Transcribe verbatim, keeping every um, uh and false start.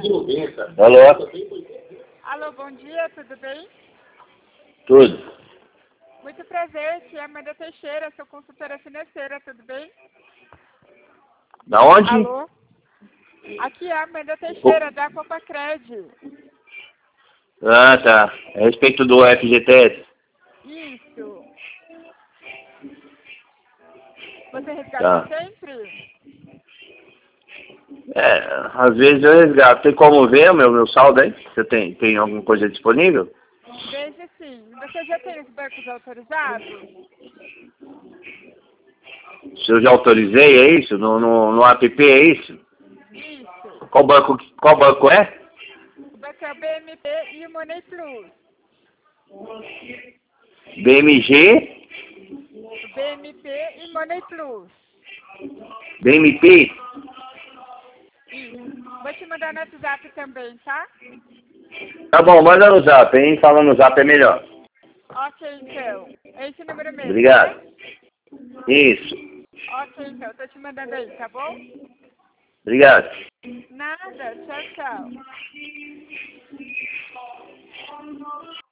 Alô? Alô, bom dia, tudo bem? Tudo. Muito prazer, aqui é a Amanda Teixeira, sou consultora financeira, tudo bem? Da onde? Alô? Aqui é a Amanda Teixeira, da Copacred. Ah, tá. A respeito do F G T S. Isso. Você resgata Tá. sempre? É, às vezes eu resgato. Tem como ver o meu, meu saldo aí? Você tem, tem alguma coisa disponível? Veja sim. Você já tem os bancos autorizados? Se eu já autorizei, é isso? No, no, no app, é isso? Isso. Qual banco, qual banco é? O banco é o B M P e o Money Plus. B M G? O B M P e Money Plus. B M P? Isso. Vou te mandar no WhatsApp também, tá? Tá bom, manda no zap, hein? Fala no zap é melhor. Ok, então. É esse número mesmo, Obrigado. né? Isso. Ok, então. Tô te mandando aí, tá bom? Obrigado. Nada. Tchau, tchau.